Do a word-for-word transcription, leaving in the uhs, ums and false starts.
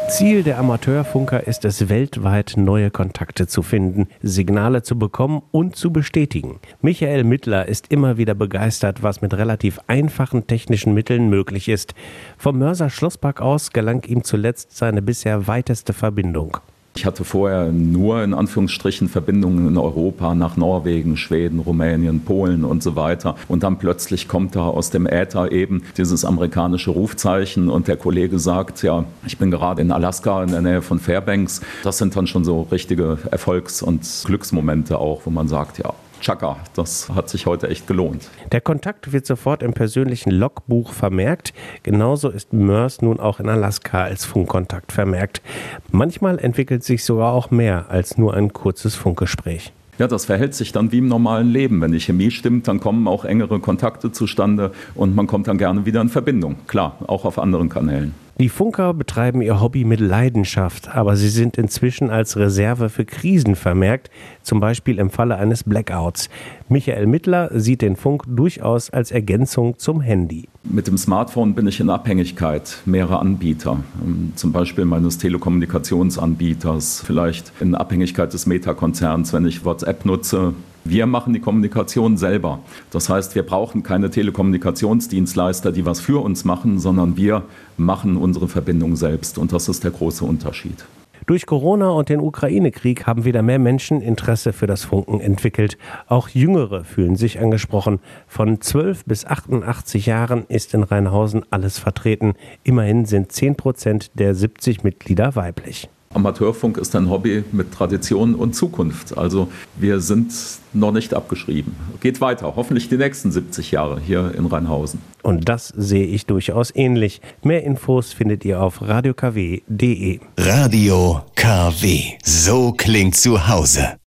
Ziel der Amateurfunker ist es, weltweit neue Kontakte zu finden, Signale zu bekommen und zu bestätigen. Michael Mittler ist immer wieder begeistert, was mit relativ einfachen technischen Mitteln möglich ist. Vom Mörser Schlosspark aus gelang ihm zuletzt seine bisher weiteste Verbindung. Ich hatte vorher nur in Anführungsstrichen Verbindungen in Europa nach Norwegen, Schweden, Rumänien, Polen und so weiter. Und dann plötzlich kommt da aus dem Äther eben dieses amerikanische Rufzeichen und der Kollege sagt, ja, ich bin gerade in Alaska in der Nähe von Fairbanks. Das sind dann schon so richtige Erfolgs- und Glücksmomente auch, wo man sagt, ja, Chaka, das hat sich heute echt gelohnt. Der Kontakt wird sofort im persönlichen Logbuch vermerkt. Genauso ist Mörs nun auch in Alaska als Funkkontakt vermerkt. Manchmal entwickelt sich sogar auch mehr als nur ein kurzes Funkgespräch. Ja, das verhält sich dann wie im normalen Leben. Wenn die Chemie stimmt, dann kommen auch engere Kontakte zustande und man kommt dann gerne wieder in Verbindung. Klar, auch auf anderen Kanälen. Die Funker betreiben ihr Hobby mit Leidenschaft, aber sie sind inzwischen als Reserve für Krisen vermerkt, zum Beispiel im Falle eines Blackouts. Michael Mittler sieht den Funk durchaus als Ergänzung zum Handy. Mit dem Smartphone bin ich in Abhängigkeit mehrerer Anbieter, zum Beispiel meines Telekommunikationsanbieters, vielleicht in Abhängigkeit des Meta-Konzerns, wenn ich WhatsApp nutze. Wir machen die Kommunikation selber. Das heißt, wir brauchen keine Telekommunikationsdienstleister, die was für uns machen, sondern wir machen unsere Verbindung selbst. Und das ist der große Unterschied. Durch Corona und den Ukraine-Krieg haben wieder mehr Menschen Interesse für das Funken entwickelt. Auch Jüngere fühlen sich angesprochen. Von zwölf bis achtundachtzig Jahren ist in Rheinhausen alles vertreten. Immerhin sind zehn Prozent der siebzig Mitglieder weiblich. Amateurfunk ist ein Hobby mit Tradition und Zukunft. Also wir sind noch nicht abgeschrieben. Geht weiter, hoffentlich die nächsten siebzig Jahre hier in Rheinhausen. Und das sehe ich durchaus ähnlich. Mehr Infos findet ihr auf radio k w punkt d e. Radio K W. So klingt zu Hause.